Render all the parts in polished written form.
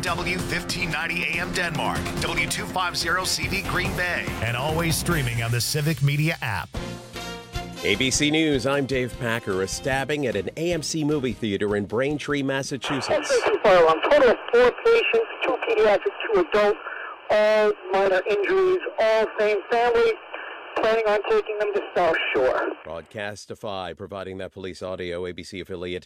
KDW 1590 AM Denmark, W250CV Green Bay, and always streaming on the Civic Media app. ABC News, I'm Dave Packer. A stabbing at an AMC movie theater in Braintree, Massachusetts. Fire alarm. Total of 4 patients, 2 pediatric, 2 adults, all minor injuries, all same family, planning on taking them to South Shore. Broadcastify providing that police audio. ABC affiliate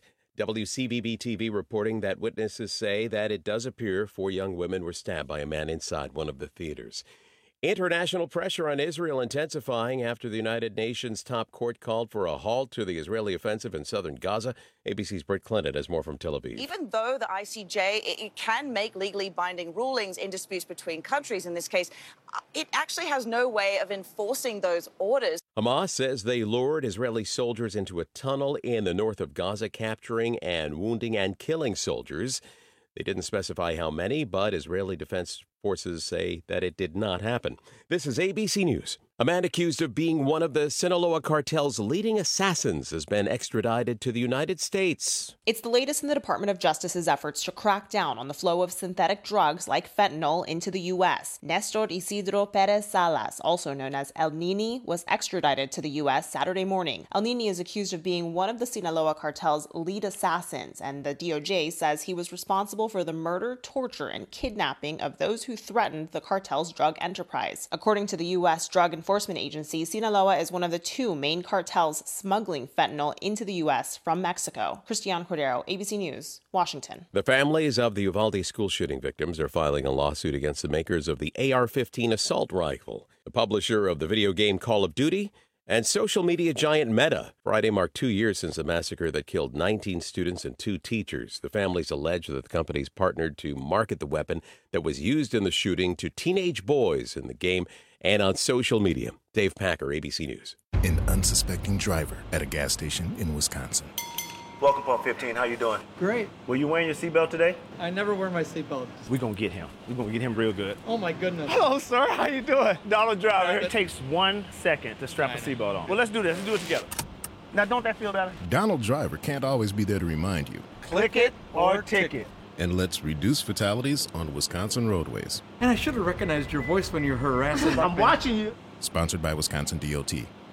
WCVB-TV reporting that witnesses say that it does appear 4 young women were stabbed by a man inside one of the theaters. International pressure on Israel intensifying after the United Nations top court called for a halt to the Israeli offensive in southern Gaza. ABC's Britt Clinton has more from Tel Aviv. Even though the ICJ it can make legally binding rulings in disputes between countries, in this case, it actually has no way of enforcing those orders. Hamas says they lured Israeli soldiers into a tunnel in the north of Gaza, capturing and wounding and killing soldiers. They didn't specify how many, but Israeli Defense Forces say that it did not happen. This is ABC News. A man accused of being one of the Sinaloa cartel's leading assassins has been extradited to the United States. It's the latest in the Department of Justice's efforts to crack down on the flow of synthetic drugs like fentanyl into the U.S. Nestor Isidro Perez Salas, also known as El Nini, was extradited to the U.S. Saturday morning. El Nini is accused of being one of the Sinaloa cartel's lead assassins, and the DOJ says he was responsible for the murder, torture, and kidnapping of those who threatened the cartel's drug enterprise. According to the U.S. Drug Enforcement Agency, Sinaloa is one of the 2 main cartels smuggling fentanyl into the U.S. from Mexico. Christiane Cordero, ABC News, Washington. The families of the Uvalde school shooting victims are filing a lawsuit against the makers of the AR-15 assault rifle, the publisher of the video game Call of Duty, and social media giant Meta. Friday marked 2 years since the massacre that killed 19 students and 2 teachers. The families allege that the companies partnered to market the weapon that was used in the shooting to teenage boys in the game and on social media. Dave Packer, ABC News. An unsuspecting driver at a gas station in Wisconsin. Welcome, Pump 15. How you doing? Great. Were you wearing your seatbelt today? I never wear my seatbelt. We're going to get him. We're going to get him real good. Oh, my goodness. Hello, sir. How you doing? Donald Driver. It takes 1 second to strap a seatbelt on. Well, let's do this. Let's do it together. Now, don't that feel better? Donald Driver can't always be there to remind you. Click it or ticket. And let's reduce fatalities on Wisconsin roadways. And I should have recognized your voice when you're harassing. I'm watching you. Sponsored by Wisconsin DOT.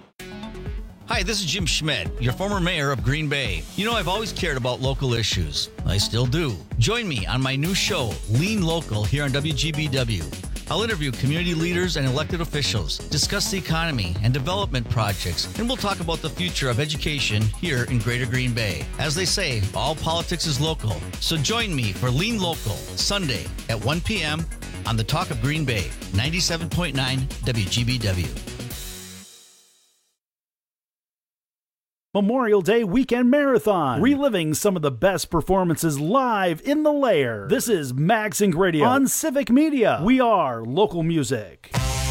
Hi, this is Jim Schmidt, your former mayor of Green Bay. You know, I've always cared about local issues. I still do. Join me on my new show, Lean Local, here on WGBW. I'll interview community leaders and elected officials, discuss the economy and development projects, and we'll talk about the future of education here in Greater Green Bay. As they say, all politics is local. So join me for Lean Local, Sunday at 1 p.m. on the Talk of Green Bay, 97.9 WGBW. Memorial Day Weekend Marathon, reliving some of the best performances live in the Lair. This is Mag Sync Radio on Civic Media. We are local music.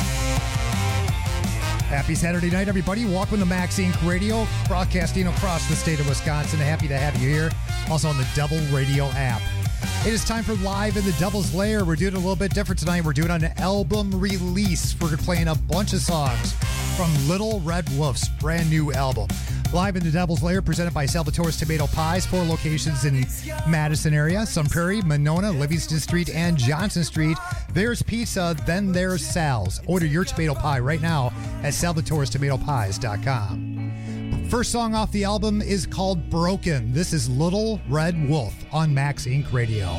Happy Saturday night, everybody. Welcome to Mag Sync Radio, broadcasting across the state of Wisconsin. Happy to have you here. Also on the Double Radio app. It is time for Live in the Devil's Lair. We're doing it a little bit different tonight. We're doing an album release. We're playing a bunch of songs from Little Red Wolf's brand new album. Live in the Devil's Lair, presented by Salvatore's Tomato Pies. 4 locations in Madison area: Sun Prairie, Monona, Livingston Street, and Johnson Street. There's pizza, then there's Sal's. Order your tomato pie right now at salvatorestomatopies.com. First song off the album is called Broken. This is Little Red Wolf on Max Inc. Radio.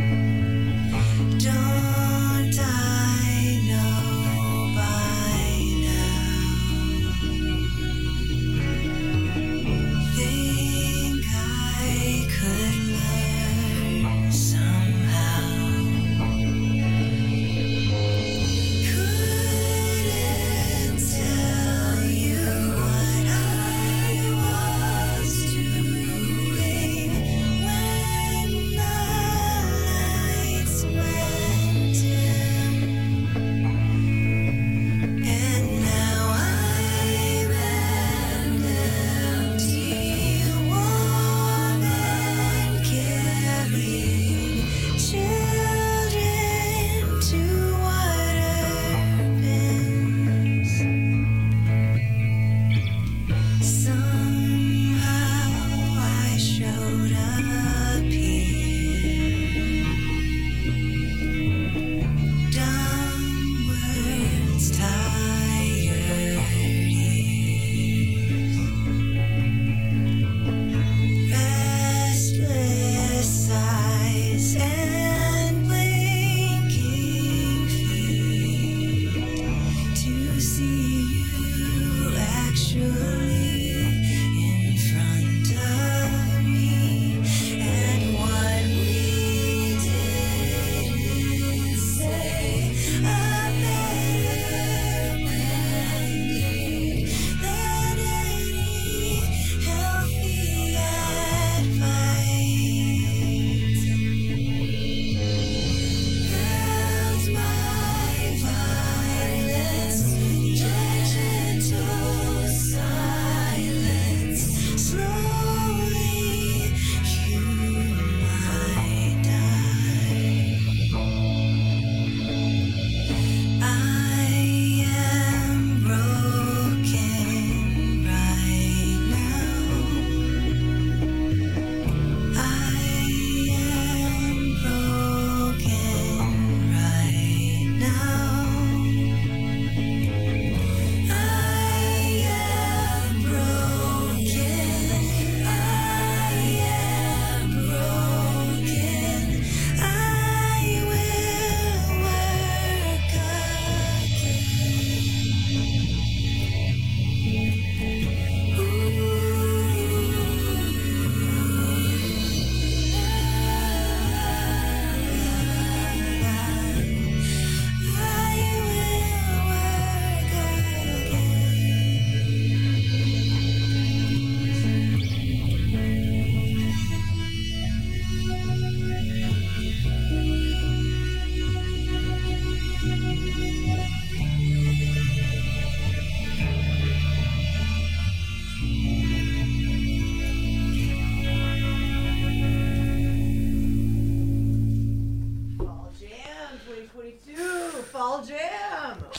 Don't I know by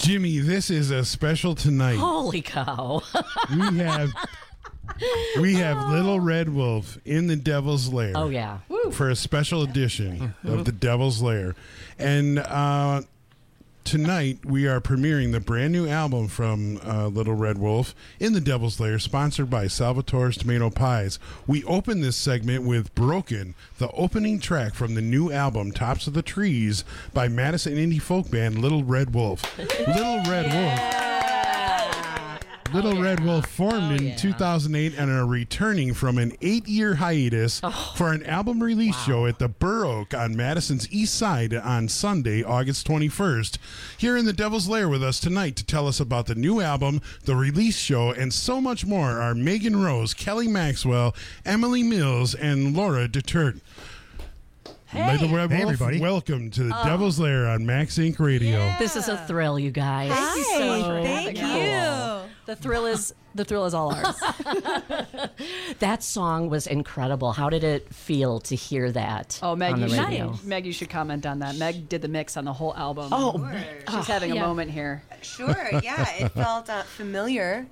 Jimmy, this is a special tonight. Holy cow. We have Little Red Wolf in the Devil's Lair. Oh, yeah. For a special edition of the Devil's Lair. And tonight we are premiering the brand new album from Little Red Wolf in the Devil's Lair, sponsored by Salvatore's Tomato Pies. We open this segment with Broken, the opening track from the new album Tops of the Trees by Madison indie folk band Little Red Wolf. Little Red Wolf. Little Red Wolf formed in 2008 and are returning from an 8-year hiatus for an album release show at the Burr Oak on Madison's East Side on Sunday, August 21st. Here in the Devil's Lair with us tonight to tell us about the new album, the release show, and so much more are Megan Rose, Kelly Maxwell, Emily Mills, and Laura Detert. Hey. Little Red Wolf, everybody. Welcome to the Devil's Lair on Max Inc. Radio. Yeah. This is a thrill, you guys. Thank you so much for having us. The thrill is all ours. That song was incredible. How did it feel to hear that? Oh, Meg, on the radio? Meg, you should comment on that. Meg did the mix on the whole album. Oh, she's having a moment here. Sure, yeah, it felt familiar.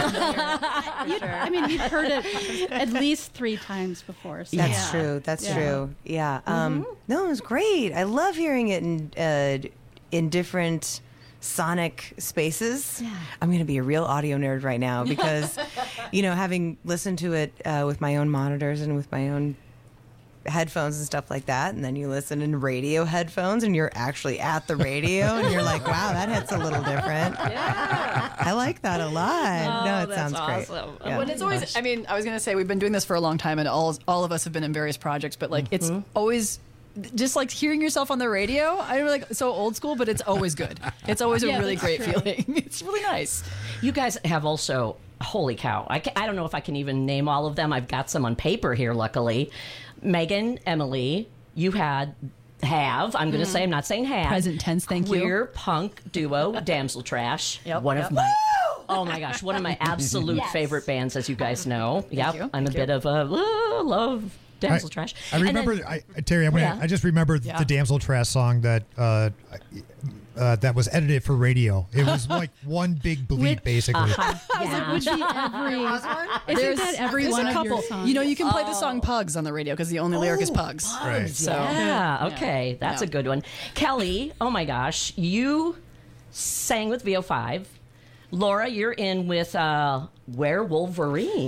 I mean, you've heard it at least 3 times before. So. That's true. That's true. Yeah. No, it was great. I love hearing it in different sonic spaces. Yeah. I'm going to be a real audio nerd right now because, having listened to it with my own monitors and with my own headphones and stuff like that, and then you listen in radio headphones and you're actually at the radio and you're like, wow, that hits a little different. Yeah. I like that a lot. No, it sounds great. Yeah. Well, it's always, I mean, I was going to say, we've been doing this for a long time and all of us have been in various projects, but like, it's always just like hearing yourself on the radio. I'm like so old school, but it's always good. It's always a really great feeling. It's really nice. You guys have also, holy cow, I don't know if I can even name all of them. I've got some on paper here, luckily. Megan, Emily, you have, I'm going to say, I'm not saying have. Present tense, thank you. Queer punk duo, Damsel Trash. One of my, oh my gosh, one of my absolute favorite bands, as you guys know. Yep, I'm a bit of a love Damsel Trash. I remember, Terry, I just remembered the Damsel Trash song that that was edited for radio. It was like one big bleep, basically. Isn't that every one of your songs? You can play the song Pugs on the radio because the only lyric is Pugs. Right. So, okay. That's a good one. Kelly, oh my gosh, you sang with VO5. Laura, you're in with Werewolverine.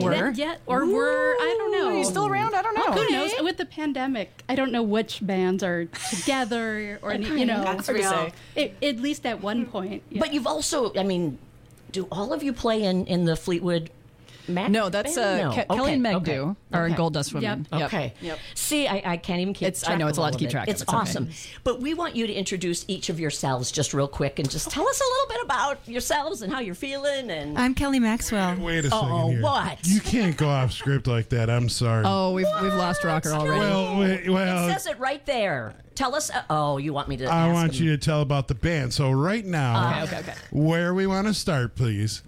I don't know. Are you still around? I don't know. Who knows? With the pandemic, I don't know which bands are together or That's hard to say. At least at one point. Yeah. But you've also, I mean, do all of you play in the Fleetwood Mac? No, that's Kelly and Meg do, or Gold Dust Women. Yep. Okay. Yep. See, I can't even keep track. I know it's a lot to keep track of. It's awesome. Okay. But we want you to introduce each of yourselves just real quick and just tell us a little bit about yourselves and how you're feeling. And I'm Kelly Maxwell. Wait a second here. What? You can't go off script like that. I'm sorry. Oh, we've lost Rocker already. Well, it says it right there. Tell us. You want me to? I want you to tell about the band. So right now, okay. Where we want to start, please,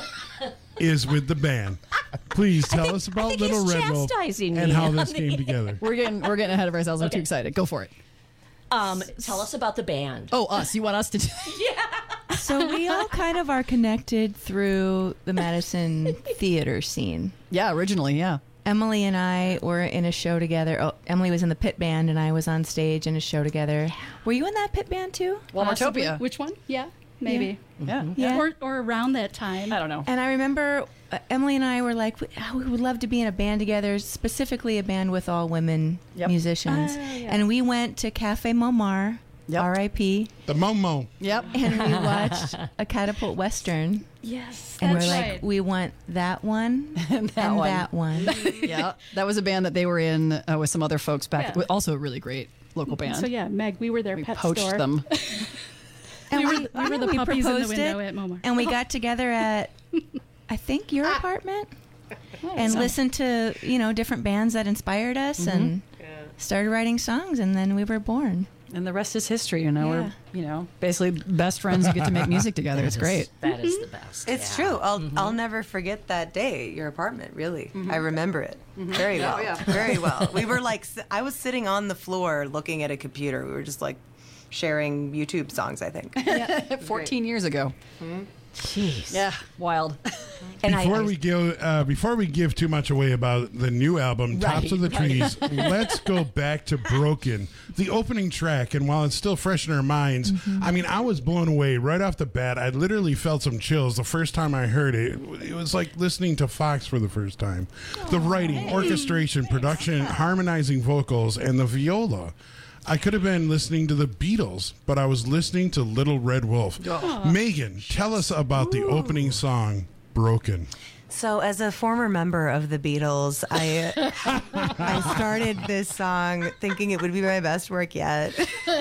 is with the band. Please tell us about Little Red Wolf and how this came together. We're getting ahead of ourselves. We're too excited. Go for it. Tell us about the band. Oh, us. You want us to do Yeah. So we all kind of are connected through the Madison theater scene. Yeah, originally, yeah. Emily and I were in a show together. Oh, Emily was in the pit band and I was on stage in a show together. Were you in that pit band too? Walmartopia. Which one? Yeah, maybe. Yeah. Or around that time. I don't know. And I remember Emily and I were like, we would love to be in a band together, specifically a band with all women musicians. And we went to Cafe Momar, R.I.P. The Momo. Yep. And we watched a Catapult Western. Yes, and that's we're right. like, we want that one and that one. Yeah, that was a band that they were in with some other folks back. Also a really great local band. So yeah, Meg, we were their pet poached store. them. And we were the puppies in the window at Momar. And we got together at, I think, your apartment, and listened to different bands that inspired us, and started writing songs, and then we were born. And the rest is history. We're basically best friends who get to make music together. It's great. That is the best. It's true. I'll never forget that day at your apartment. Really, I remember it very well. Very well. We were like, I was sitting on the floor looking at a computer. We were just like sharing YouTube songs, I think. 14 years ago. Jeez. Yeah, wild. Before we give too much away about the new album, Tops of the Trees, let's go back to Broken, the opening track. And while it's still fresh in our minds, I mean, I was blown away right off the bat. I literally felt some chills the first time I heard it. It was like listening to Fox for the first time. The writing, orchestration, production, harmonizing vocals, and the viola. I could have been listening to the Beatles, but I was listening to Little Red Wolf. Megan, tell us about the opening song, Broken. So, as a former member of the Beatles, I started this song thinking it would be my best work yet.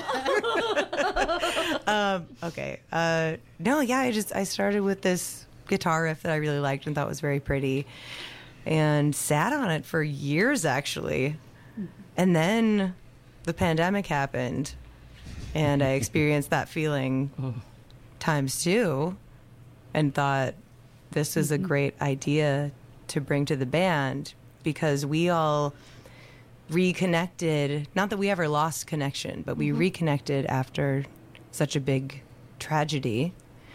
I started with this guitar riff that I really liked and thought was very pretty, and sat on it for years, actually. And then the pandemic happened, and I experienced that feeling times two, and thought this is a great idea to bring to the band, because we all reconnected. Not that we ever lost connection, but we reconnected after such a big tragedy,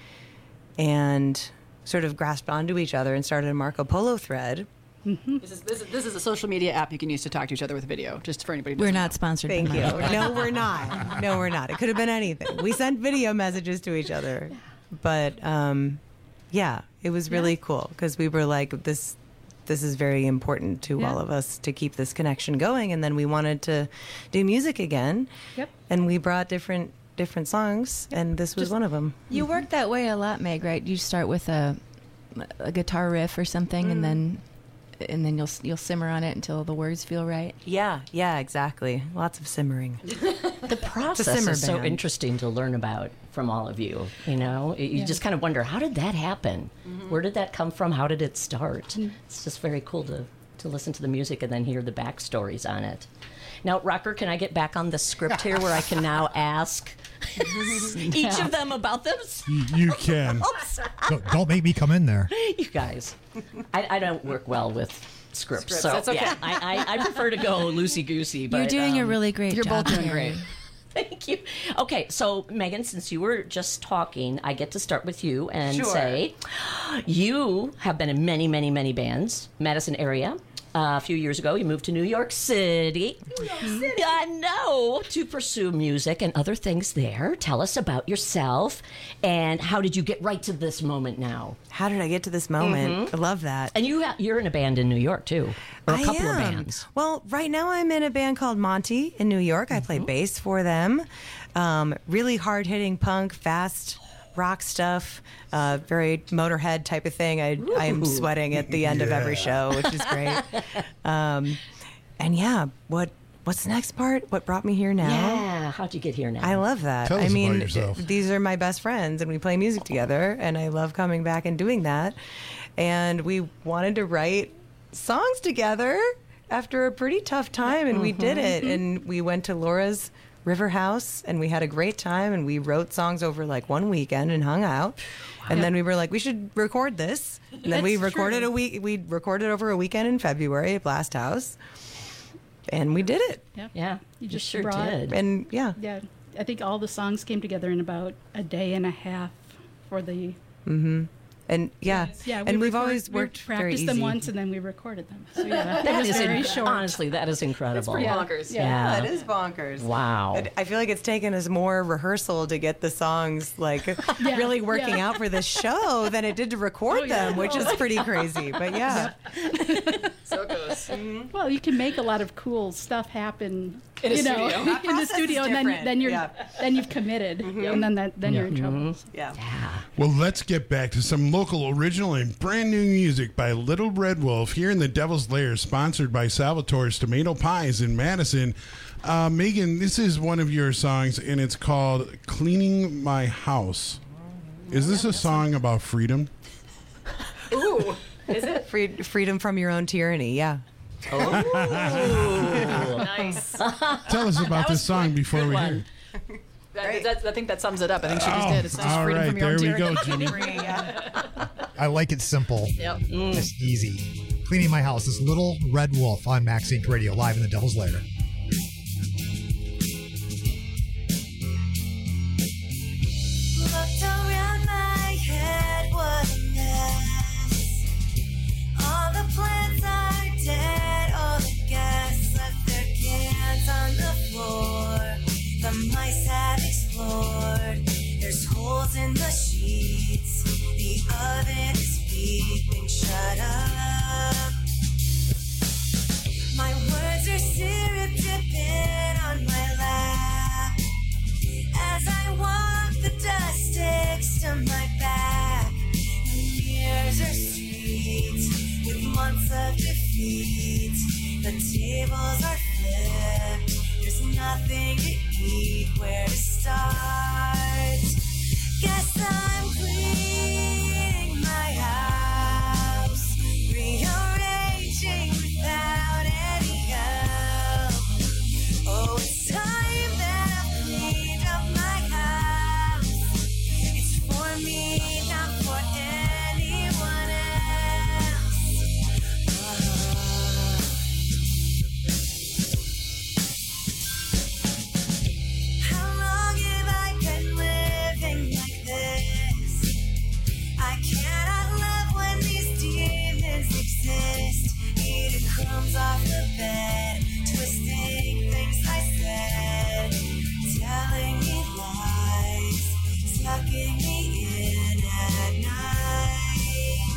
and sort of grasped onto each other and started a Marco Polo thread. This is a social media app you can use to talk to each other with video, just for anybody who We're doesn't not know. sponsored. Thank by you. Marco. No, we're not. No, we're not. It could have been anything. We sent video messages to each other. But, it was really cool, because we were like, this is very important to all of us to keep this connection going. And then we wanted to do music again. Yep. And we brought different songs, and this was one of them. You work that way a lot, Meg, right? You start with a guitar riff or something, and then you'll simmer on it until the words feel right. Yeah, exactly. Lots of simmering. The process is so interesting to learn about from all of you. You know, you just kind of wonder, how did that happen? Where did that come from? How did it start? It's just very cool to listen to the music and then hear the backstories on it. Now, Rocker, can I get back on the script here where I can now ask each of them about them? You can. Don't make me come in there. You guys, I don't work well with scripts, so that's okay. yeah, I prefer to go loosey-goosey. But You're doing a really great job. You're both doing great. Thank you. Okay, so Megan, since you were just talking, I get to start with you and say you have been in many, many, many bands, Madison area. A few years ago, you moved to New York City. I know, to pursue music and other things there. Tell us about yourself, and how did you get right to this moment now? How did I get to this moment? I love that. And you're in a band in New York, too, or a couple of bands. Well, right now I'm in a band called Monty in New York. I play bass for them. Really hard-hitting punk, fast rock stuff, very Motorhead type of thing. I am sweating at the end of every show, which is great. What's the next part? What brought me here now? Yeah, how'd you get here now? I love that. Tell us about yourself. These are my best friends, and we play music together, and I love coming back and doing that. And we wanted to write songs together after a pretty tough time, and we did it. And we went to Laura's River House, and we had a great time, and we wrote songs over like one weekend and hung out. And then we were like, we should record this. And then we recorded we recorded over a weekend in February at Blast House. And we did it. Yeah, You just sure brought did. And Yeah, I think all the songs came together in about a day and a half for the. And we've always worked we very practiced easy. them once, and then we recorded them. So yeah, That it was is very short. honestly, that is incredible. Pretty bonkers. Yeah, it is bonkers. Wow. I feel like it's taken us more rehearsal to get the songs really working out for this show than it did to record them, which is pretty crazy. But yeah. So it goes. Well, you can make a lot of cool stuff happen In a studio. in the process studio, is and different. then you've committed, and then you're in trouble. Yeah. Well, let's get back to some local, original, and brand new music by Little Red Wolf here in the Devil's Lair, sponsored by Salvatore's Tomato Pies in Madison. Megan, this is one of your songs, and it's called Cleaning My House. Is this a song about freedom? Ooh, is it? Freedom from your own tyranny, yeah. Oh, Nice. Tell us about this song before Good we one. hear. I think that sums it up. I think she just did. It's just all freedom right, from your own there we tyranny. go, Jimmy. I like it simple. Yep. Just easy. Cleaning My House. This Little Red Wolf on Max Inc. Radio, live in the Devil's Lair. screaming, shut up. My words are syrup dipping on my lap. As I walk, the dust sticks to my back. And years are streets with months of defeat. The tables are flipped. There's nothing to eat. Where to start? Guess I'm cleaning my house, rearranging without any help. Oh, it's time that I've cleaned up my house. It's for me, not for anyone else. How long have I been living like this? I cannot love when these demons exist. Eating crumbs off the bed, twisting things I said, telling me lies, sucking me in at night.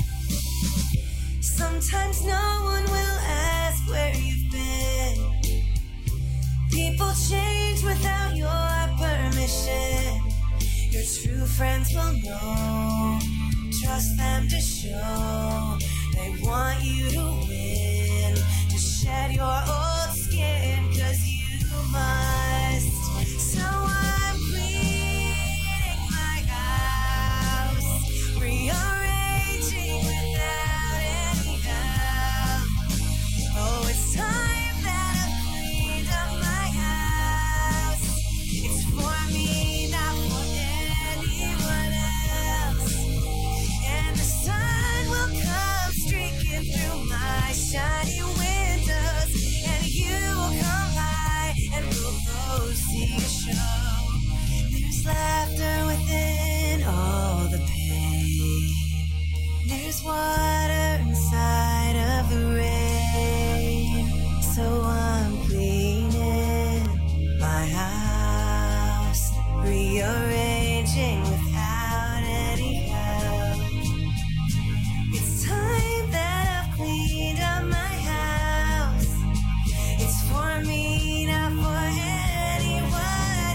Sometimes no one will ask where you've been. People change without your permission. Your true friends will know. Trust them to show. They want you to win. To shed your old skin, 'cause you must. So I'm cleaning my house, rearranging without any help. Oh, it's time that I've cleaned up my house. It's for me, not for anyone else. And the sun will come streaking through my shiny windows, and you will come by, and we'll both see a show. There's laughter within all the pain. There's water inside of the rain. So I'm cleaning my house, rearranging without any help. It's time that I've cleaned up my house. It's for me, not for anyone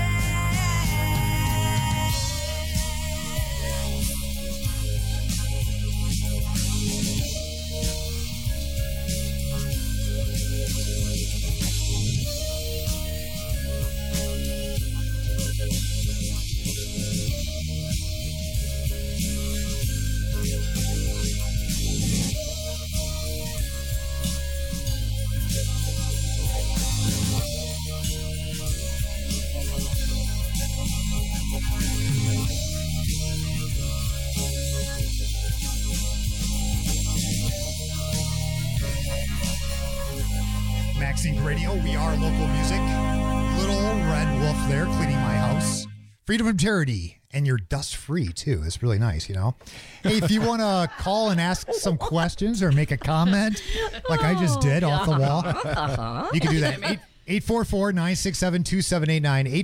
else. Maxine Radio, we are local music. Little Red Wolf there, cleaning my house. Freedom from charity, and you're dust free too. It's really nice, you know. Hey, if you want to call and ask some questions or make a comment, like I just did off the wall, you can do that. 844-967-2789,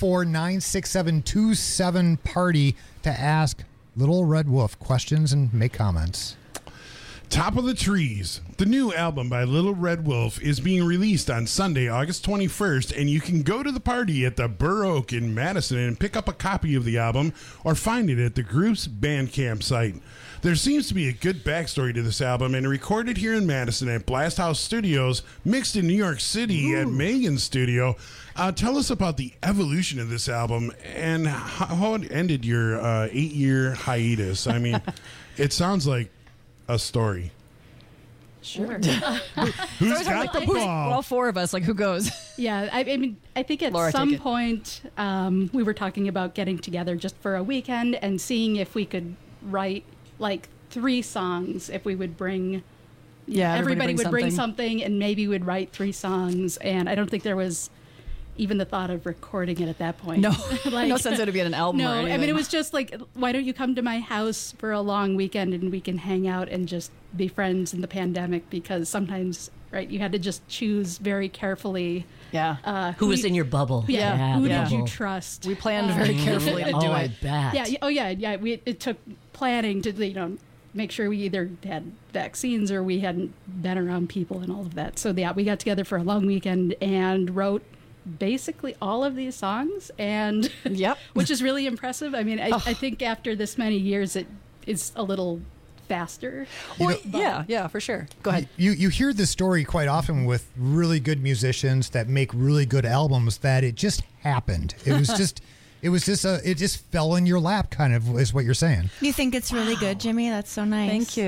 844-967-27party to ask Little Red Wolf questions and make comments. Top of the Trees, the new album by Little Red Wolf, is being released on Sunday, August 21st, and you can go to the party at the Burr Oak in Madison and pick up a copy of the album or find it at the group's Bandcamp site. There seems to be a good backstory to this album, and recorded here in Madison at Blast House Studios, mixed in New York City at Megan's studio. Tell us about the evolution of this album and how it ended your 8-year hiatus. I mean, it sounds like a story. Sure. Who's got the ball? All four of us, like, who goes? Yeah, I mean, I think at Laura, some point we were talking about getting together just for a weekend and seeing if we could write like 3 songs, if we would bring, everybody would bring something and maybe we'd write 3 songs. And I don't think there was even the thought of recording it at that point. No, like, no sense of it being an album or anything. I mean, it was just like, why don't you come to my house for a long weekend and we can hang out and just be friends in the pandemic? Because sometimes, right, you had to just choose very carefully. Yeah. Who was in your bubble? Yeah. Who did you trust? We planned very carefully to do it. I bet. Yeah. Oh, yeah. Yeah. It took planning to, make sure we either had vaccines or we hadn't been around people and all of that. So yeah, we got together for a long weekend and wrote basically all of these songs, and which is really impressive. I mean, I think after this many years, it is a little faster. Well, yeah, for sure. Go ahead. You hear this story quite often with really good musicians that make really good albums, that it just happened. It was just it just fell in your lap, kind of, is what you're saying. You think it's really good, Jimmy? That's so nice. Thank you.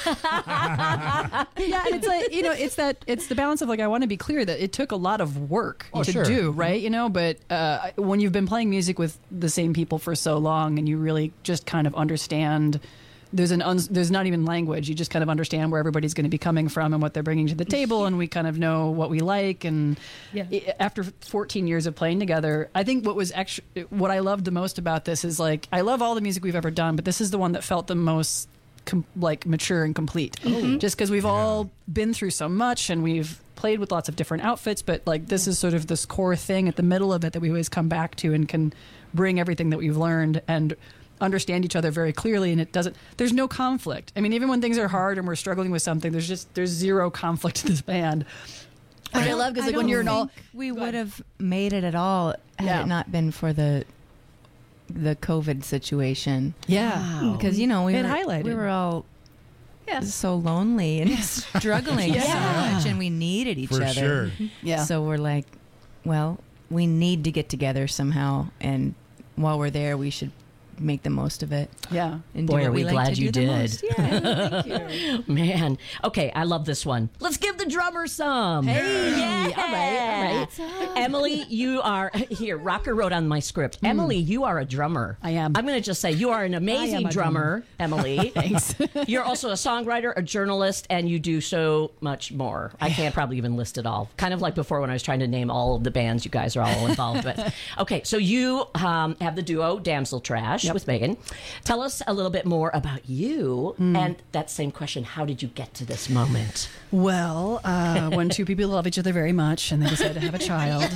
Yeah, and it's like, it's the balance of like, I want to be clear that it took a lot of work to do, right? But when you've been playing music with the same people for so long, and you really just kind of understand. There's not even language. You just kind of understand where everybody's going to be coming from and what they're bringing to the table, and we kind of know what we like. And after 14 years of playing together, I think what I loved the most about this is, like, I love all the music we've ever done, but this is the one that felt the most mature and complete. Just because we've all been through so much, and we've played with lots of different outfits, but like this is sort of this core thing at the middle of it that we always come back to and can bring everything that we've learned and understand each other very clearly, and there's no conflict. I mean, even when things are hard and we're struggling with something, there's zero conflict in this band. I love, because like when you're in all, we would have made it at all had it not been for the COVID situation. Because we were all so lonely and struggling so much, and we needed each other. So we're like, well, we need to get together somehow, and while we're there, we should make the most of it. Yeah. And boy, are we glad you did. Yeah, thank you. Man. Okay, I love this one. Let's give the drummer some. Hey. Yeah. All right. Emily, you are, here, Rocker wrote on my script. Emily, you are a drummer. I am. I'm going to just say you are an amazing drummer, Emily. Thanks. You're also a songwriter, a journalist, and you do so much more. I can't probably even list it all. Kind of like before when I was trying to name all of the bands you guys are all involved with. Okay, so you have the duo Damsel Trash with Megan. Tell us a little bit more about you, and that same question, how did you get to this moment? Well, when two people love each other very much and they decide to have a child.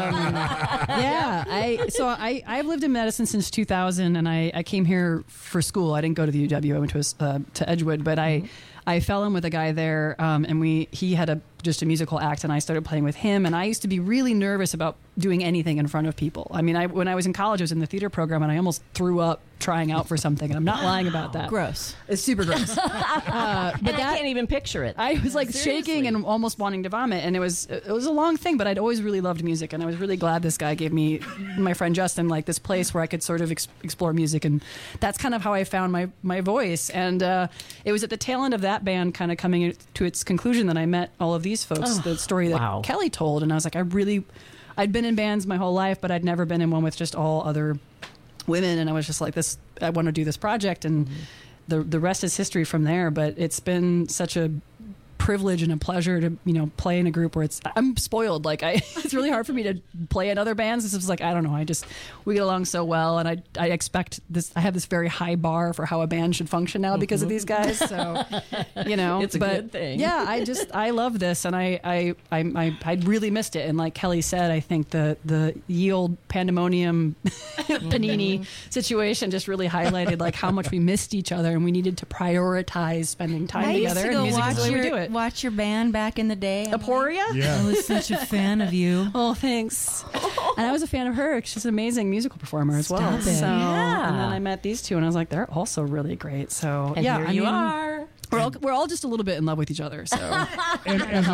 I've lived in Madison since 2000, and I came here for school. I didn't go to the UW. I went to Edgewood, but I fell in with a guy there, and he had just a musical act, and I started playing with him. And I used to be really nervous about doing anything in front of people. I mean, when I was in college, I was in the theater program, and I almost threw up trying out for something, and I'm not lying about that. Gross. It's super gross. But I can't even picture it. I was like shaking and almost wanting to vomit, and it was a long thing, but I'd always really loved music, and I was really glad this guy gave me, my friend Justin, like this place where I could sort of explore music, and that's kind of how I found my voice. And it was at the tail end of that band kind of coming to its conclusion that I met all of these folks, the story that Kelly told, and I was like, I'd been in bands my whole life, but I'd never been in one with just all other women, and I was just like, I want to do this project, and the rest is history from there. But it's been such a privilege and a pleasure to play in a group where I'm spoiled. Like it's really hard for me to play in other bands. This is like, I don't know, we get along so well, and I expect this. I have this very high bar for how a band should function now because of these guys. So it's a good thing. Yeah, I love this, and I really missed it. And like Kelly said, I think the ye old pandemonium panini situation just really highlighted like how much we missed each other, and we needed to prioritize spending time together. And music is the way we do it. Watch your band back in the day. Aporia? Yeah. I was such a fan of you. Oh, thanks. And I was a fan of her. She's an amazing musical performer as well. Stop it. So, Yeah. and then I met these two, and I was like, they're also really great. So, And here you are. We're all just a little bit in love with each other. So, and as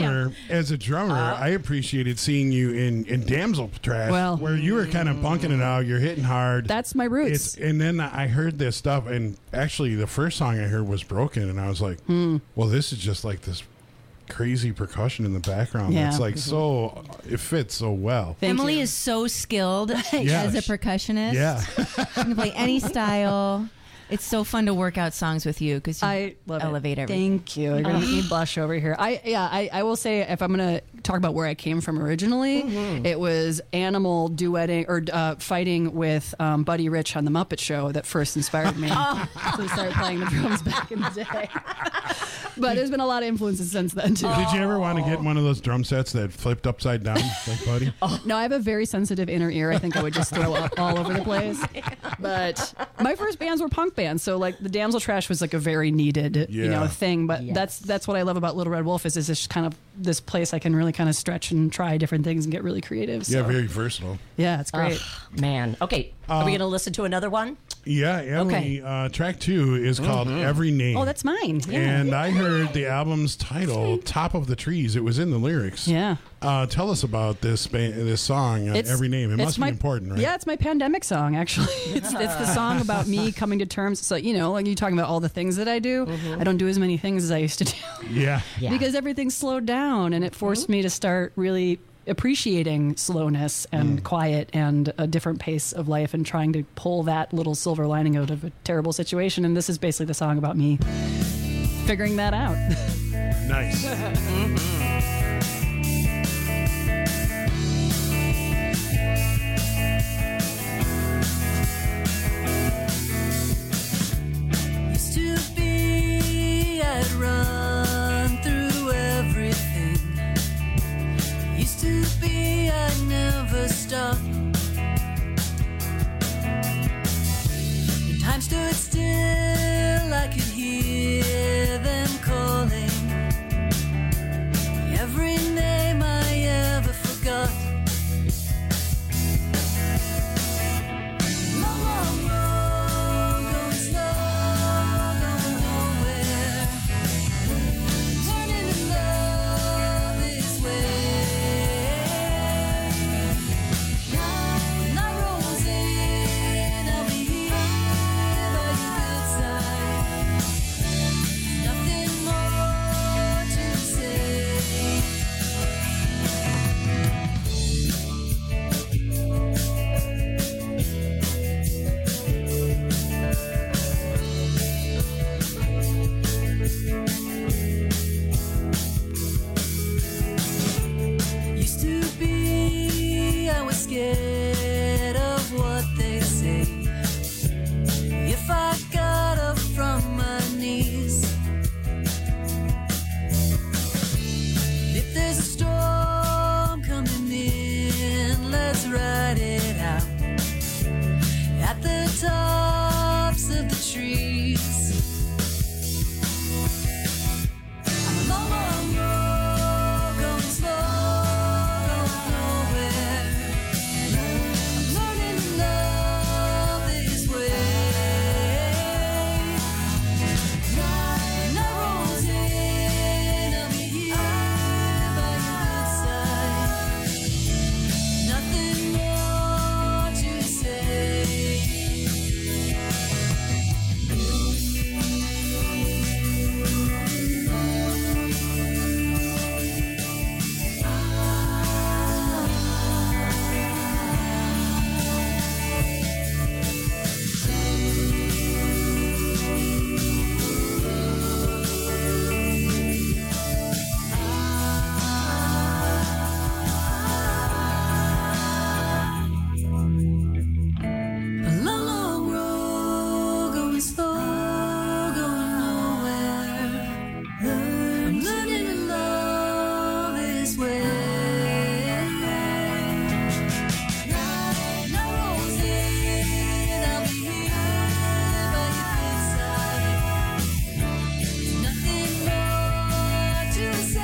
a drummer, I appreciated seeing you in Damsel Trash, where you were kind of bunking it out. You're hitting hard. That's my roots. And then I heard this stuff, and actually the first song I heard was Broken, and I was like, well, this is just like this crazy percussion in the background. Yeah. It's like so, it fits so well. Emily is so skilled as a percussionist. Yeah. She can play any style. It's so fun to work out songs with you because you I love elevate everything. Thank you. You're going to make me blush over here. I will say, if I'm going to talk about where I came from originally, it was Animal duetting or fighting with Buddy Rich on the Muppet Show that first inspired me to start playing the drums back in the day. But there's been a lot of influences since then too. Did you ever want to get one of those drum sets that flipped upside down like Buddy? No, I have a very sensitive inner ear. I think I would just throw up all over the place. But my first bands were punk bands, so like the Damsel Trash was like a very needed, thing. But that's what I love about Little Red Wolf is this kind of this place I can really kind of stretch and try different things and get really creative. So. Yeah, very versatile. Yeah, it's great. Man, okay, are we going to listen to another one? Yeah, Emily. Okay. Track 2 is called Every Name. Oh, that's mine. Yeah. And I heard the album's title, Top of the Trees. It was in the lyrics. Yeah. Tell us about this song, Every Name. It must be important, right? Yeah, it's my pandemic song, actually. It's the song about me coming to terms. So, like you talking about all the things that I do. I don't do as many things as I used to do. Yeah. Because everything slowed down, and it forced me to start really appreciating slowness and quiet and a different pace of life and trying to pull that little silver lining out of a terrible situation. And this is basically the song about me figuring that out. Nice. Used to be I'd run through everything. Used to be I'd never stop. When time stood still, I could hear them calling. Every name I ever forgot. Long, long road, going slow, going nowhere. Turning to love this way. When I rolls in, I'll be here by your bedside. Nothing more to say. Used to be I was scared of what they say. If I got up from my knees, if there's a storm coming in, let's ride it out at the tops of the trees. I'm a long, long road, going slow, going nowhere. I'm learning to love this way. When I rolls in, I'll be here by your bedside. Nothing more to say. A long, long road, going slow, going nowhere. I'm learning to love this way. When I rolls in, I'll be here by your bedside. Nothing more to say.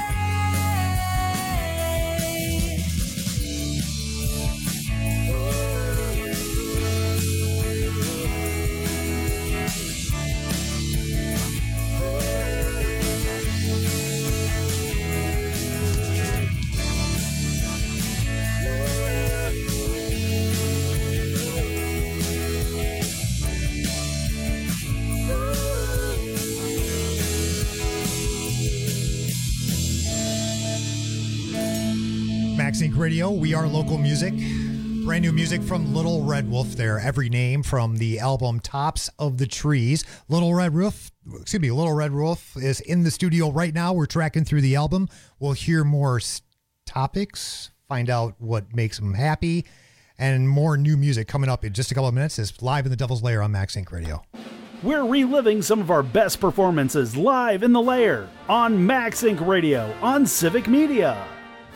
Max Inc. Radio, we are local music. Brand new music from Little Red Wolf there. Every Name from the album Tops of the Trees. Little Red Wolf is in the studio right now. We're tracking through the album. We'll hear more topics, find out what makes them happy, and more new music coming up in just a couple of minutes. It's live in the Devil's Lair on Max Inc. Radio. We're reliving some of our best performances live in the Lair on Max Inc. Radio on Civic Media.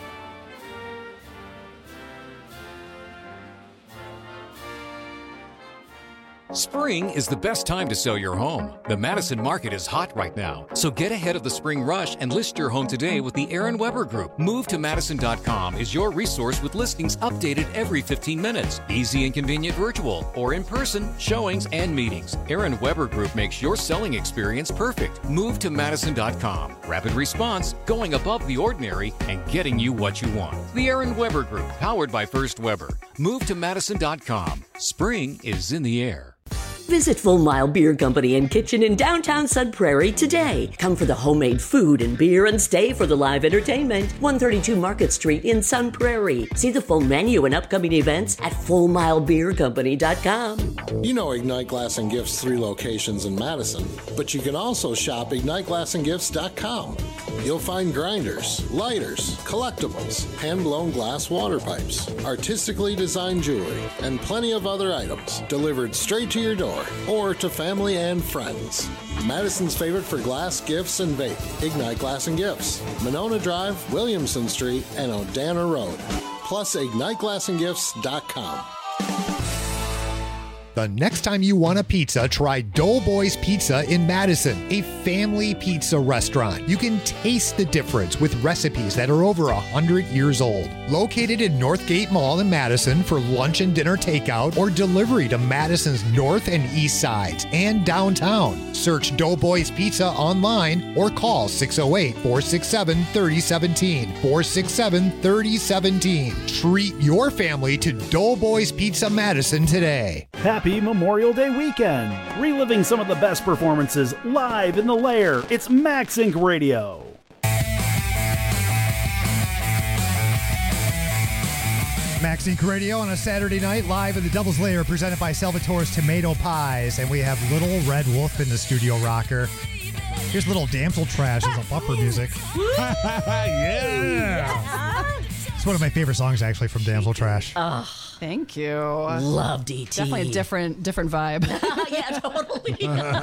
Spring is the best time to sell your home. The Madison market is hot right now, so get ahead of the spring rush and list your home today with the Aaron Weber Group. MoveToMadison.com is your resource with listings updated every 15 minutes. Easy and convenient virtual or in-person showings and meetings. Aaron Weber Group makes your selling experience perfect. MoveToMadison.com. Rapid response, going above the ordinary, and getting you what you want. The Aaron Weber Group, powered by First Weber. MoveToMadison.com. Spring is in the air. Visit Full Mile Beer Company and Kitchen in downtown Sun Prairie today. Come for the homemade food and beer and stay for the live entertainment. 132 Market Street in Sun Prairie. See the full menu and upcoming events at FullMileBeerCompany.com. You know Ignite Glass and Gifts 3 locations in Madison, but you can also shop IgniteGlassandGifts.com. You'll find grinders, lighters, collectibles, hand-blown glass water pipes, artistically designed jewelry, and plenty of other items delivered straight to your door or to family and friends. Madison's favorite for glass, gifts, and vape. Ignite Glass and Gifts. Monona Drive, Williamson Street, and Odana Road. Plus IgniteGlassandGifts.com. The next time you want a pizza, try Doughboys Pizza in Madison, a family pizza restaurant. You can taste the difference with recipes that are over 100 years old. Located in Northgate Mall in Madison for lunch and dinner takeout or delivery to Madison's north and east sides and downtown. Search Doughboys Pizza online or call 608-467-3017. 467-3017. Treat your family to Doughboys Pizza Madison today. Happy Memorial Day weekend. Reliving some of the best performances live in the Lair. It's Max Inc. Radio. Max Inc. Radio on a Saturday night, live in the Devil's Lair, presented by Salvatore's Tomato Pies. And we have Little Red Wolf in the studio rocker. Here's Little Damsel Trash as a bumper music. Yeah! It's one of my favorite songs, actually, from Damsel Trash. Oh, thank you. Love DT. Definitely a different vibe. Yeah, totally.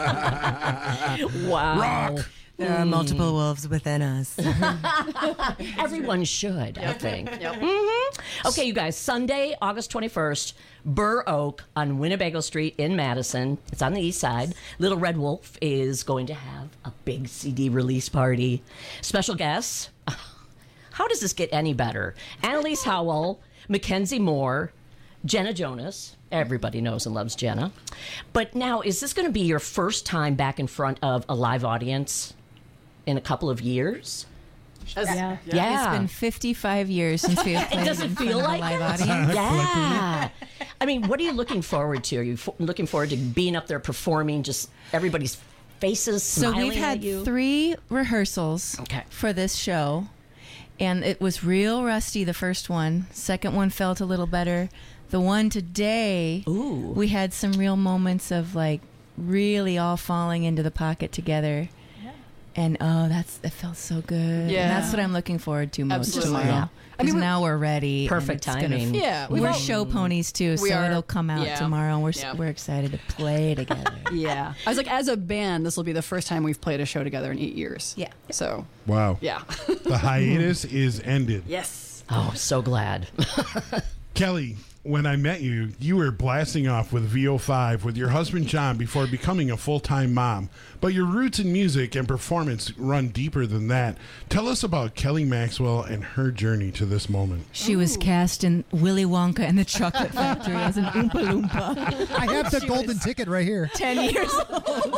Wow. Rock. There are multiple wolves within us. Everyone should, I think. Yep. Mm-hmm. Okay, you guys, Sunday, August 21st, Burr Oak on Winnebago Street in Madison. It's on the east side. Little Red Wolf is going to have a big CD release party. Special guests. How does this get any better? Annalise Howell, Mackenzie Moore, Jenna Jonas. Everybody knows and loves Jenna. But now, is this going to be your first time back in front of a live audience in a couple of years? Yeah. It's been 55 years since we have played it doesn't feel like a live it? audience. Yeah. I mean, what are you looking forward to? Are you looking forward to being up there performing, just everybody's faces smiling at you? So we've had 3 rehearsals for this show. And it was real rusty, the first one. Second one felt a little better. The one today, we had some real moments of like really all falling into the pocket together. Yeah. And it felt so good. Yeah. And that's what I'm looking forward to most tomorrow. Yeah. Because now we're ready. Perfect timing. We're show ponies too, so it'll come out tomorrow. And we're excited to play together. Yeah. I was like, as a band, this will be the first time we've played a show together in 8 years. Yeah. So. Wow. Yeah. The hiatus is ended. Yes. Oh, so glad. Kelly, when I met you, you were blasting off with VO5 with your husband John before becoming a full-time mom. But your roots in music and performance run deeper than that. Tell us about Kelly Maxwell and her journey to this moment. She was cast in Willy Wonka and the Chocolate Factory as an Oompa Loompa. I have the golden ticket right here. 10 years old.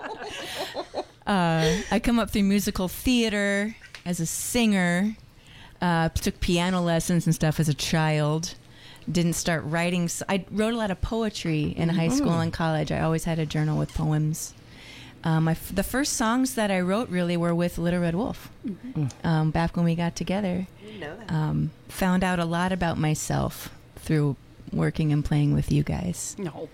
I come up through musical theater as a singer. Took piano lessons and stuff as a child. Didn't start writing. I wrote a lot of poetry in high school and college. I always had a journal with poems. The first songs that I wrote really were with Little Red Wolf. Back when we got together. You know that. Found out a lot about myself through working and playing with you guys. No.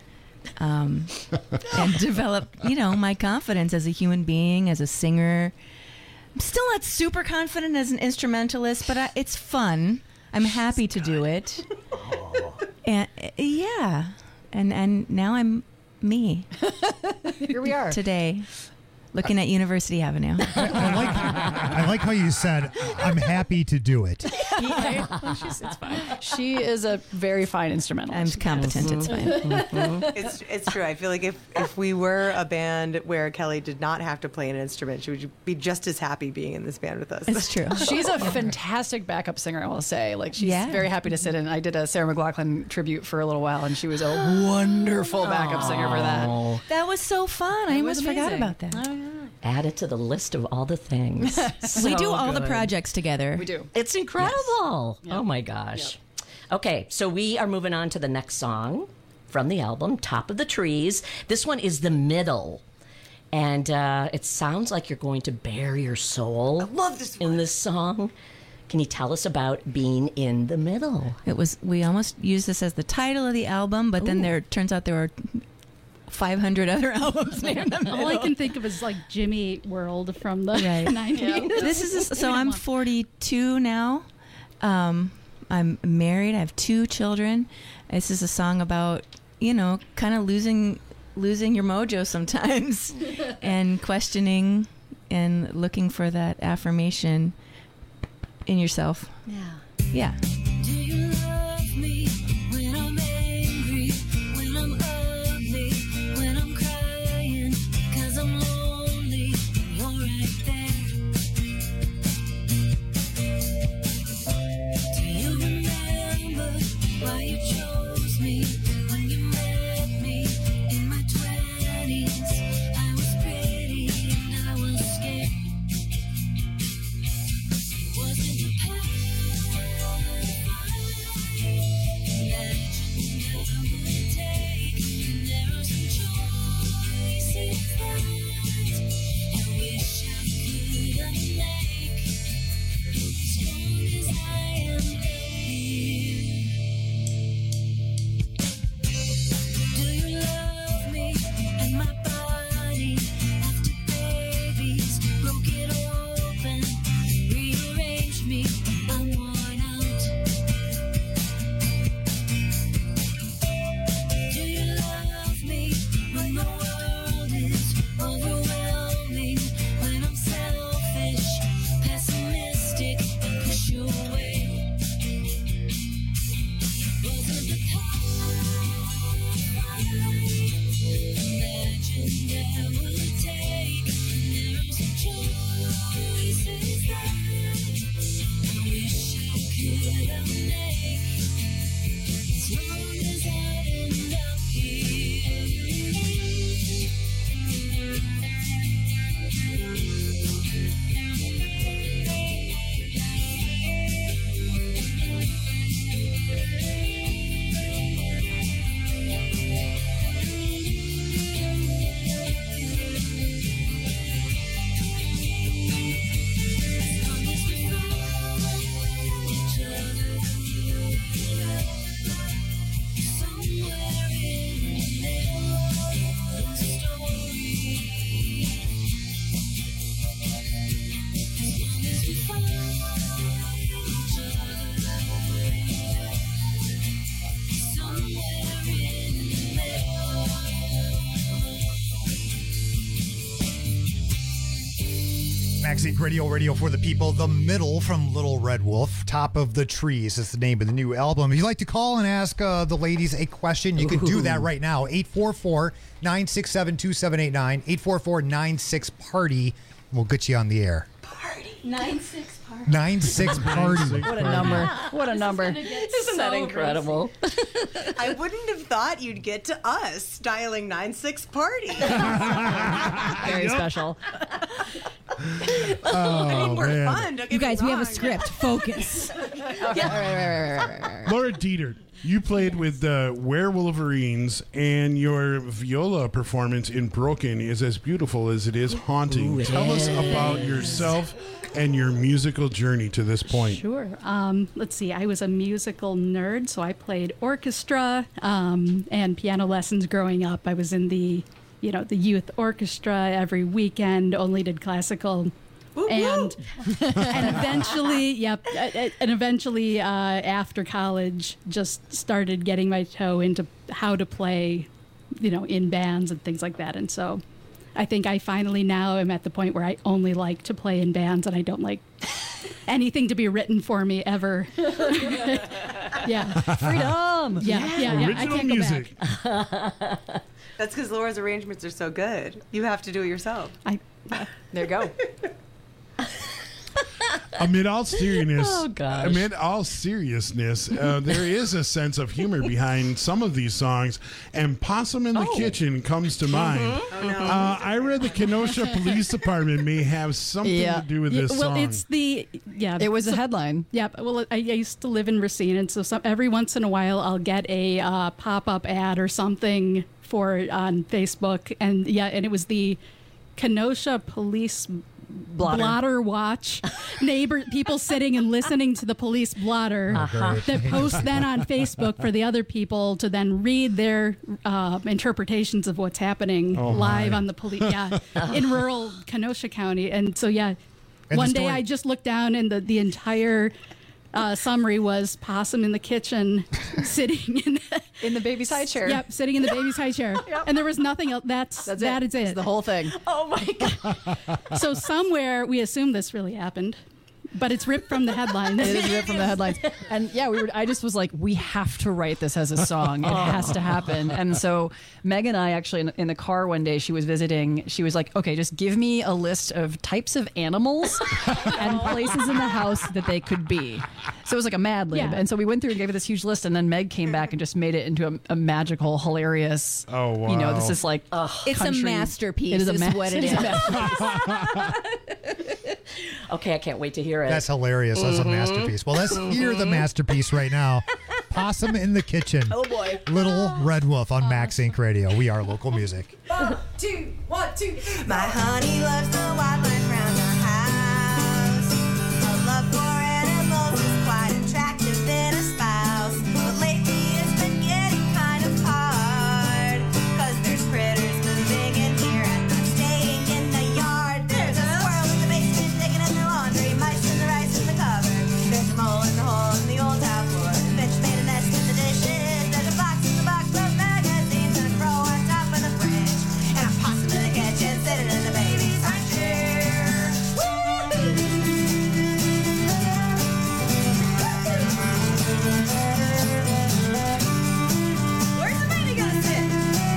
And developed, my confidence as a human being, as a singer. I'm still not super confident as an instrumentalist, but it's fun. I'm happy to do it. And yeah, and now I'm me. Here we are today, looking at University Avenue. I like how you said, "I'm happy to do it." It's fine. She is a very fine instrumentalist. I'm competent. It's fine. It's true. I feel like if we were a band where Kelly did not have to play an instrument, she would be just as happy being in this band with us. It's true. She's a fantastic backup singer, I will say. Like, she's very happy to sit in. I did a Sarah McLachlan tribute for a little while, and she was a wonderful backup singer for that. That was so fun. I almost forgot about that. Add it to the list of all the things. We do all the projects together. We do. It's incredible. Yes. Oh my gosh. Yep. Okay, so we are moving on to the next song from the album, Top of the Trees. This one is The Middle. And it sounds like you're going to bare your soul in this song. Can you tell us about being in the middle? We almost used this as the title of the album, but then turns out there were 500 other albums named The Middle. All I can think of is like Jimmy Eat World from the 90s. Yeah. This is so I'm 42 now. I'm married. I have 2 children. This is a song about, kind of losing your mojo sometimes and questioning and looking for that affirmation in yourself. Yeah. Do you love me when I'm angry, when I'm ugly, when I'm crying, 'cause I'm lonely, you're right there. Do you remember why you chose me when you met me in my 20s? I was pretty and I was scared. Wasn't the past. Maxine Radio for the people. The Middle from Little Red Wolf. Top of the Trees is the name of the new album. If you'd like to call and ask the ladies a question, you can do that right now. 844-967-2789. 844-96-PARTY. We'll get you on the air. 9-6 party. 9-6 party. What a number. What a number. Isn't that incredible? I wouldn't have thought you'd get to us dialing 9-6 party. Very special. I mean, we're fun. You guys, we have a script. Focus. Right. Laura Dieter, you played with the Werewolverines, and your viola performance in Broken is as beautiful as it is haunting. Tell us about yourself and your musical journey to this point. Sure. Let's see. I was a musical nerd, so I played orchestra and piano lessons growing up. I was in the youth orchestra every weekend, only did classical And eventually, after college, just started getting my toe into how to play, in bands and things like that. And so I think I finally now am at the point where I only like to play in bands and I don't like anything to be written for me ever. Yeah. Freedom. Yeah. Original I can't music. Go back. That's because Laura's arrangements are so good. You have to do it yourself. There you go. Amid all seriousness, there is a sense of humor behind some of these songs, and Possum in the Kitchen comes to mind. I read the Kenosha Police Department may have something to do with this song. It was a headline. Yeah, well, I used to live in Racine, and so every once in a while I'll get a pop-up ad or something on Facebook, and it was the Kenosha Police blotter watch, people sitting and listening to the police blotter that posts then on Facebook for the other people to then read their interpretations of what's happening live on the police in rural Kenosha County. And so one day I just looked down and the entire summary was Possum in the kitchen sitting in the baby's high chair. Yep, sitting in the baby's high chair. Yep. And there was nothing else. That is it. That's the whole thing. Oh my God. So somewhere we assume this really happened, but it's ripped from the headlines. It is ripped from the headlines. And I just was like, we have to write this as a song. It has to happen. And so Meg and I actually in the car one day, she was visiting, she was like, okay, just give me a list of types of animals and places in the house that they could be. So it was like a Mad Lib. Yeah. And so we went through and gave her this huge list, and then Meg came back and just made it into a magical, hilarious, this is like it's country. A masterpiece. It is what it is. Okay, I can't wait to hear it. That's hilarious. That's a masterpiece. Well, let's hear the masterpiece right now. Possum in the Kitchen. Oh, boy. Little Red Wolf on Max Inc. Radio. We are local music. 1, 2, 1, 2. My honey loves the wildlife around the house. A love for animals is quite attractive than a spouse. But lately it's been getting kind of hard. 'Cause there's critters moving in here and not staying in the yard. There's a squirrel in the basement digging in the laundry. Mice in the rice in the cupboard. There's a mole in the hole in the old towel floor. The bitch made a nest in the dishes. There's a box in the box of magazines and a crow on top of the fridge. And a possum in the kitchen sitting in the baby's high chair. Where's the baby gonna sit? In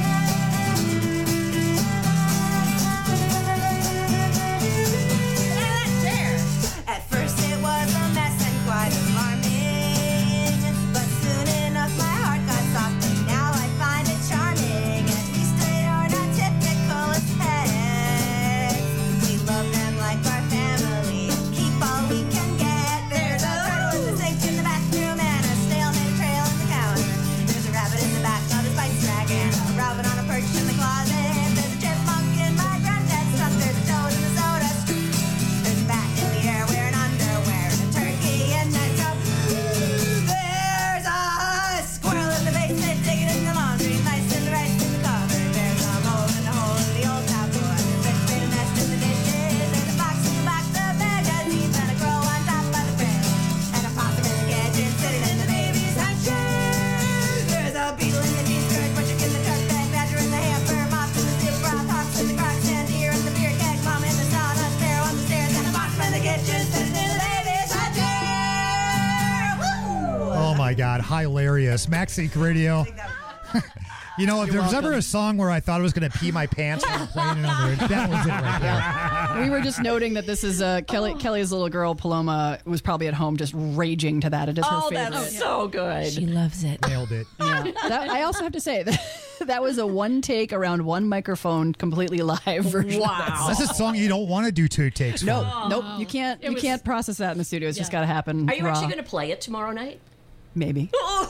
that chair. At first it was a mess and quite alarming, but soon enough my heart got soft and now I find it charming. At least they are not typical as pets. We love them like our family, keep all we can get. There's a turtle in the sink in the bathroom and a snail named Trail in the counter. There's a rabbit in the back of his bike rack and a robin on a perch in the closet. There's a chipmunk in my granddad's truck. There's a toad in the soda stream. There's a bat in the air wearing underwear and a turkey in that tub. There's a squirrel in the basement digging in the laundry. Mice in the rice in the cupboard. There's a mole in the hole in the old towel floor. The bitch made a nest in the dishes. There's a box in the box of magazines and a crow on top of the fridge. And a possum in the kitchen sitting in the baby's high chair. There's a beetle in the jeans skirt, woodchuck in the truck bed, badger in the hamper, moth in the soup broth, hawks in the crock stand, deer in the beer keg, mom in the sawdust, sparrow on the stairs, and a possum in the kitchen sitting in the baby's high chair. Woo! Oh my God, hilarious. Max Inc. Radio. You know, if there was ever a song where I thought I was going to pee my pants while playing it on the radio, that was it right there. We were just noting that this is Kelly's little girl, Paloma, was probably at home just raging to that. It is her favorite. That's so good. She loves it. Nailed it. Yeah. I also have to say that was a one take around one microphone, completely live version. Wow. That's a song you don't want to do 2 takes for. Nope. You can't. You can't process that in the studio. It's just got to happen. Are you raw. actually going to play it tomorrow night? Maybe.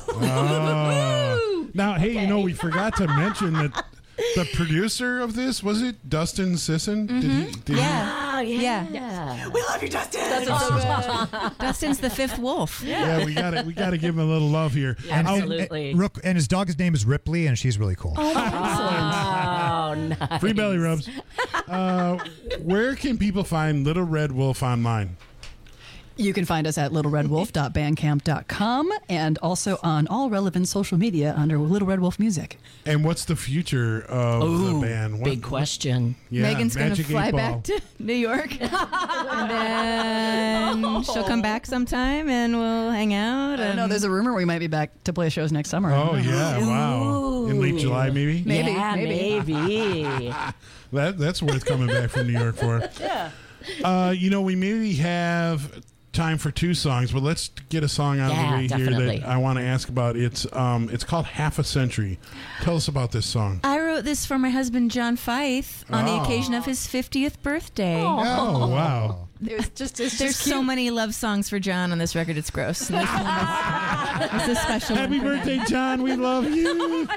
Now, hey, we forgot to mention that the producer of this, was it Dustin Sisson? Yeah. We love you, Dustin. That's so good. Dustin's the fifth wolf. Yeah, we got to give him a little love here. Absolutely. And his dog's name is Ripley, and she's really cool. Oh, nice. Free belly rubs. Where can people find Little Red Wolf online? You can find us at littleredwolf.bandcamp.com and also on all relevant social media under Little Red Wolf Music. And what's the future of the band? Big question. Yeah, Megan's going to Magic fly 8 Ball. back to New York. And then she'll come back sometime and we'll hang out. I don't know. There's a rumor we might be back to play shows next summer. Oh, yeah. Wow. In late July, maybe? Maybe. That's worth coming back from New York for. Yeah. We maybe have time for 2 songs, but let's get a song out of the way definitely. here that I want to ask about. It's called Half a Century. Tell us about this song. I wrote this for my husband John Fife on the occasion of his 50th birthday. Oh, wow. There's so many love songs for John on this record. It's gross. And this one is a special Happy one. birthday, John. We love you.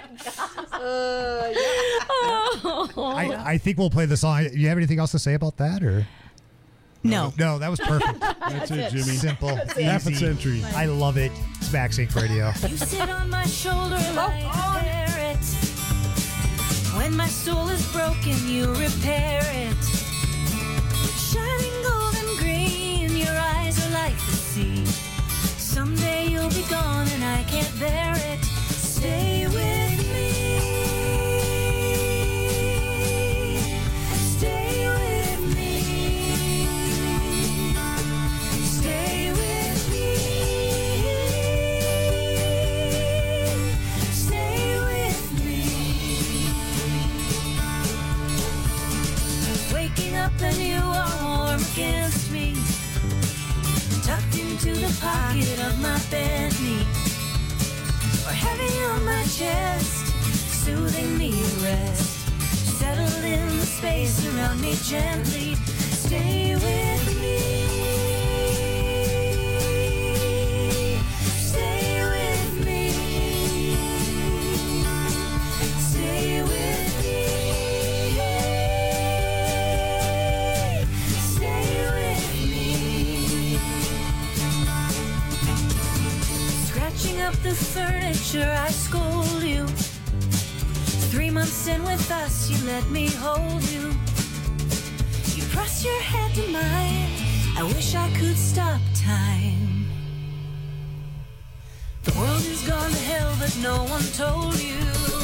I think we'll play the song. You have anything else to say about that, or? No. No, that was perfect. That's it, Jimmy. Simple. Half a easy. century. I love it. It's MaxInc Radio. You sit on my shoulder like a parrot. When my soul is broken, you repair it. Shining golden green, your eyes are like the sea. Someday you'll be gone and I can't bear it. Stay with me. Stay with me. Stay with me. Stay with me. Waking up and you are warm against me, tucked into the pocket of my Bentley, or heavy on my chest, soothing me to rest. Settle in the space around me gently. Stay with me. Stay with me. Stay with me. Stay with me. Scratching up the furniture, I scold you. 3 months in with us, you let me hold you. You press your head to mine. I wish I could stop time. The world has gone to hell, but no one told you.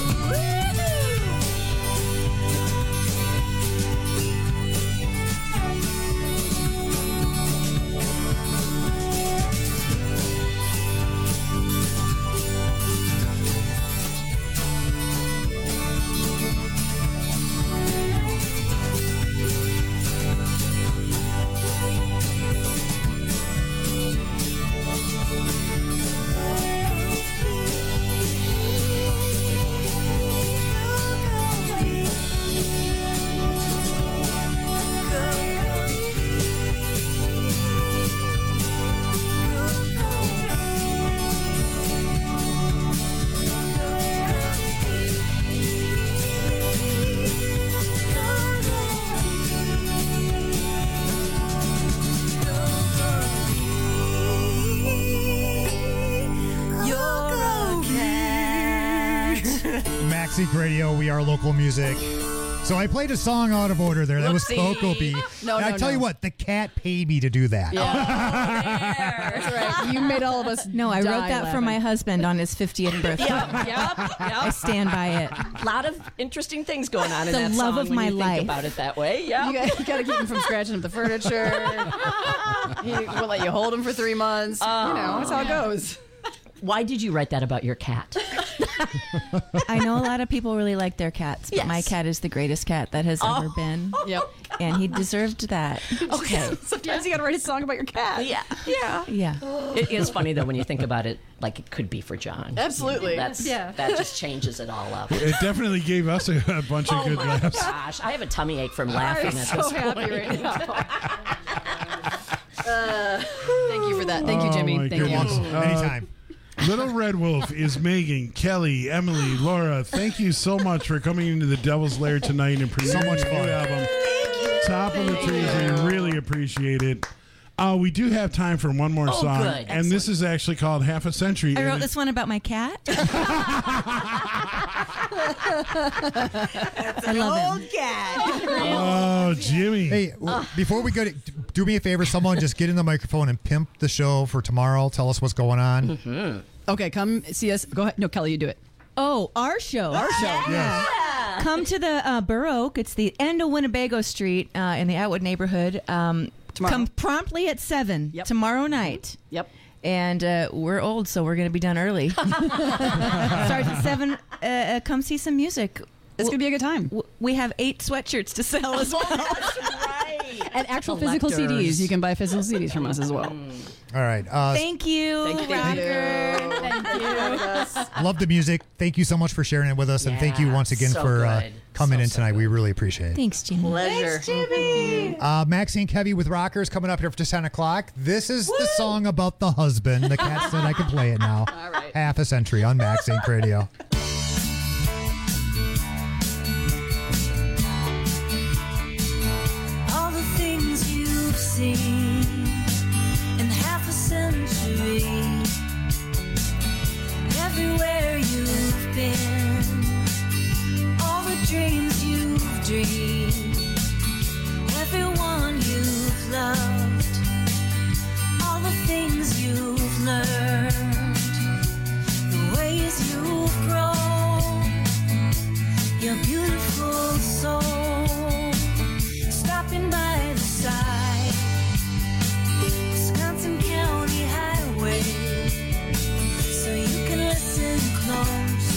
MaxInc Radio, we are local music. So I played a song out of order there. That was Cocoa Bee. No, and I tell you what, the cat paid me to do that. That's right. You made all of us. No, I wrote that for my husband on his 50th birthday. Yep. I stand by it. A lot of interesting things going on in The that love song of when my you life. think about it that way. Yeah. You got to keep him from scratching up the furniture. He won't let you hold him for 3 months. That's how it goes. Why did you write that about your cat? I know a lot of people really like their cats, but my cat is the greatest cat that has ever been. Yep. And he deserved that. Okay. Sometimes you got to write a song about your cat. Yeah. Yeah. It is funny, though, when you think about it, like it could be for John. Absolutely. That just changes it all up. It definitely gave us a bunch of good laughs. Gosh, I have a tummy ache from laughing at I'm this so happy point. right now. Thank you for that. Thank you, Jimmy. my Thank goodness. you. Anytime. Little Red Wolf is Megan, Kelly, Emily, Laura. Thank you so much for coming into the Devil's Lair tonight and premiering So much fun. your album. Top of the trees. We really appreciate it. We do have time for one more song, good. and this is actually called Half a Century. I and wrote this one about my cat. That's an old cat. Oh, Jimmy. Hey, before we go, do me a favor. Someone just get in the microphone and pimp the show for tomorrow. Tell us what's going on. Mm-hmm. Okay, come see us. Go ahead. No, Kelly, you do it. Oh, our show. Our show. Yes. Come to the Burr Oak. It's the end of Winnebago Street in the Atwood neighborhood. Come promptly at 7 tomorrow night. Yep. And we're old, so we're going to be done early. Starts at 7. Come see some music. It's going to be a good time. We have 8 sweatshirts to sell as well. That's right. And actual physical CDs. You can buy physical CDs from us as well. All right. Thank you, Rocker. Thank you. Love the music. Thank you so much for sharing it with us. And thank you once again for coming in tonight. We really appreciate it. Thanks, Jimmy. Pleasure. Thanks, Jimmy. Maxine Kevy with Rockers coming up here for 10 o'clock. This is the song about the husband. The cat said I can play it now. All right. Half a century on Maxine Radio. All the things you've seen in half a century, everywhere you've been, all the dreams you've dreamed, everyone you've loved, all the things you've learned, the ways you've grown, your beautiful soul. Stopping by the side, Wisconsin County Highway, so you can listen close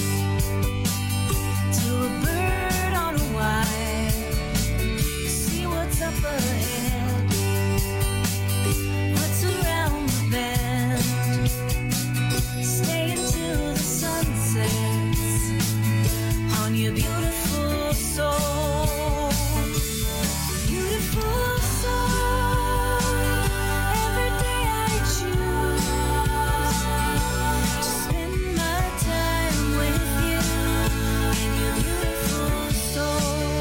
to a bird on a wire. See what's up ahead, what's around the bend. Stay until the sun sets on your beautiful soul. Beautiful soul. Every day I choose to spend my time with you and your beautiful soul.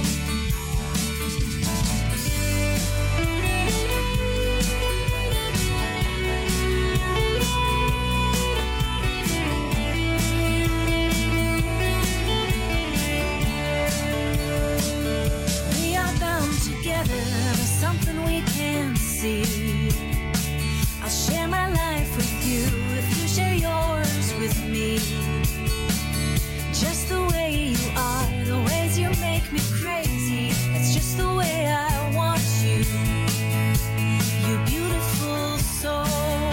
We are bound together, something we can see. I'll share my life with you if you share yours with me. Just the way you are, the ways you make me crazy. That's just the way I want you. You beautiful soul.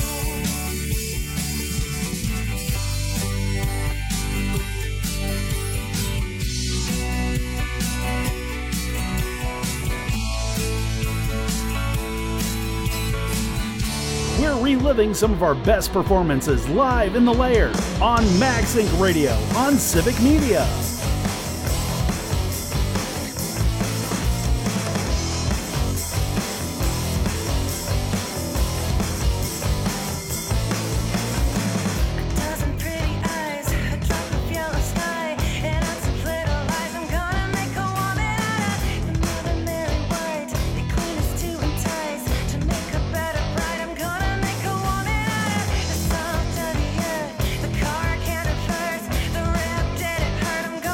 We're reliving some of our best performances live in the lair on Max Inc. Radio on Civic Media. Dozen pretty eyes, a drop of yellow sky, and on some little lies, I'm gonna make a woman out of another Mary White. They clean us to entice, to make a better bride. I'm gonna make a woman out of the salt of the earth, the car can't reverse, the rap did it hurt. I'm gonna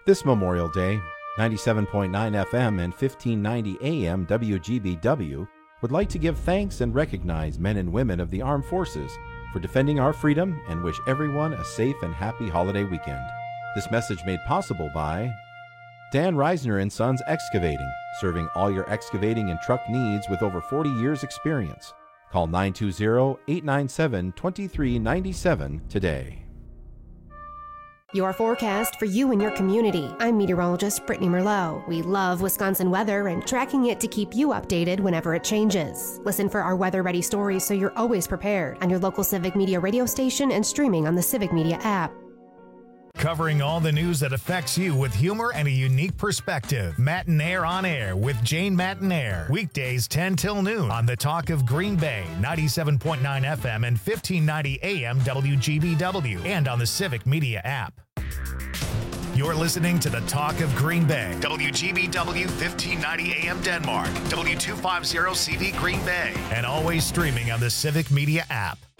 This Memorial Day, 97.9 FM and 1590 AM WGBW would like to give thanks and recognize men and women of the armed forces for defending our freedom and wish everyone a safe and happy holiday weekend. This message made possible by Dan Reisner and Sons Excavating, serving all your excavating and truck needs with over 40 years experience. Call 920-897-2397 today. Your forecast for you and your community. I'm meteorologist Brittany Merlot. We love Wisconsin weather and tracking it to keep you updated whenever it changes. Listen for our weather-ready stories so you're always prepared on your local Civic Media radio station and streaming on the Civic Media app. Covering all the news that affects you with humor and a unique perspective. Matinaire on Air with Jane Matinaire. Weekdays 10 till noon on the Talk of Green Bay, 97.9 FM and 1590 AM WGBW, and on the Civic Media app. You're listening to the Talk of Green Bay, WGBW 1590 AM Denmark, W250 CD Green Bay, and always streaming on the Civic Media app.